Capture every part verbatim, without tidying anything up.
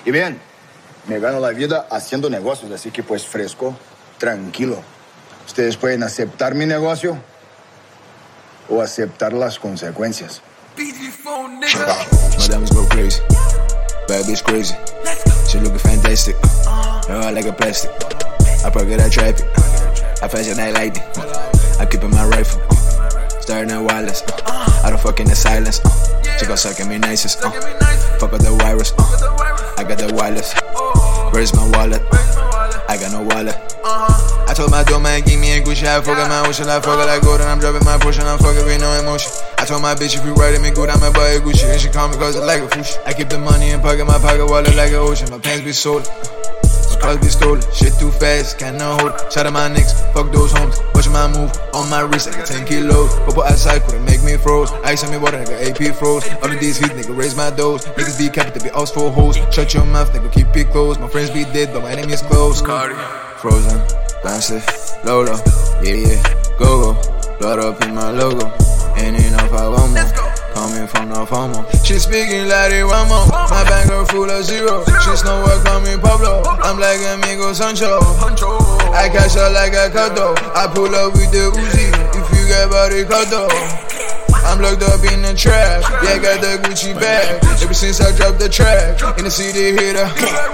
Y bien, me gano la vida haciendo negocios, así que pues fresco, tranquilo. Ustedes pueden aceptar mi negocio o aceptar las consecuencias. My diamonds go crazy, bad bitch crazy. She looking fantastic, her heart like a plastic. I pocket that traffic, I fashion that lightning. I keep in my rifle, starting at wireless. I don't fuck in the silence. She gon' suck at me nicest. Fuck with the virus. I got the wireless. Where's my wallet? I got no wallet. I told my dope man, give me a Gucci. I fuck my ocean, I fuck it like gold, and I'm dropping my portion. I'm fucking with no emotion. I told my bitch if you writing me good, I'ma buy a Gucci, and she call me cause I like a fush. I keep the money in pocket, my pocket wallet like an ocean. My pants be sold, my clothes be stolen. Shit too fast, can't no hold. Shout out my niggas, fuck those homes. Watch my move on my wrist, I got ten kilos. Go outside, couldn't make me froze. Ice on me water, nigga, A P froze. All of these heat, nigga, raise my dose. Niggas be capped, they be all for hoes. Shut your mouth, nigga, keep it closed. My friends be dead, but my name is close. Cardi, frozen, bounce Lolo, yeah, yeah, go, go. Blood up in my logo. Ain't enough, I want more. Coming from no FOMO. She speaking like it one more. My bank girl full of zero. She know what call me Pablo. I'm like amigo Sancho. I cash out like a Kato. I pull up with the Uzi. If you get body Kato. I'm locked up in the trap. Yeah, got the Gucci bag. Ever since I dropped the track. In the city hitter.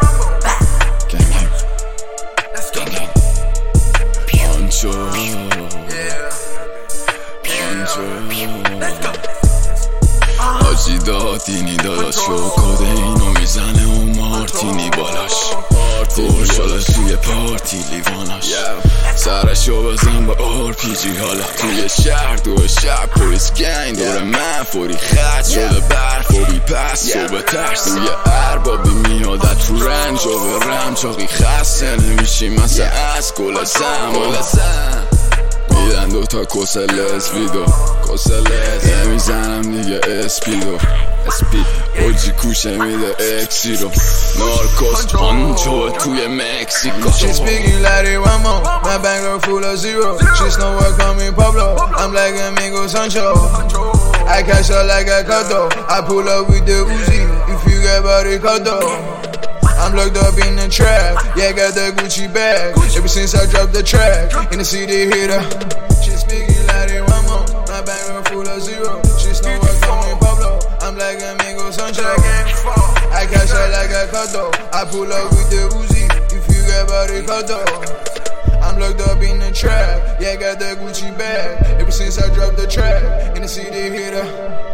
آجی دادینی داداشو کده اینو میزنه و مارتینی بالاش خوشحالا توی پارتی لیواناش سرشو بزن با آر پی جی حالا توی شهر دو شب پولیس گنگ دور من فوری خط شده برف و بی پس و به ترس توی اربابی میادت تو رنج و به رم چاقی خسته نمیشی مثل از گل زم میدن دوتا کسل اسپیدو کسل نمیزنم دیگه اسپیدو اسپید اوجی کوشه میده اکسیرو نارکوس پانچو توی مکسیکو She speaking like it one more. My bank girl full of zero. She know what call me Pablo. I'm like amigo Sancho. I cash out like a Kato. I pull up with the Uzi. If you get body Kato. I'm locked up in the trap. Yeah, got the Gucci bag. Ever since I dropped the track. In the city hitter. She speaking like it one more. My bank girl full of zero. She know what call me Pablo. I'm like amigo Sancho. I cash out like a Kato. I pull up with the Uzi. If you get body Kato. I'm locked up in the trap. Yeah, got the Gucci bag. Ever since I dropped the track. In the city hitter.